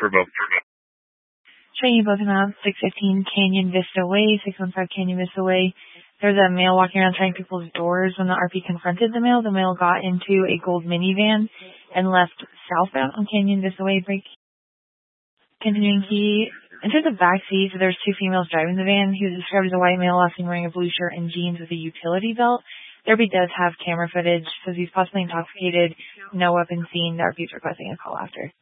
Showing you both amounts, 615 Canyon Vista Way, 615 Canyon Vista Way. There's a male walking around trying people's doors. When the RP confronted the male got into a gold minivan and left southbound on Canyon Vista Way. Continuing, he entered the back seat, so there's two females driving the van. He was described as a white male, last seen wearing a blue shirt and jeans with a utility belt. The RP does have camera footage, says he's possibly intoxicated, no weapon seen. The RP is requesting a call after.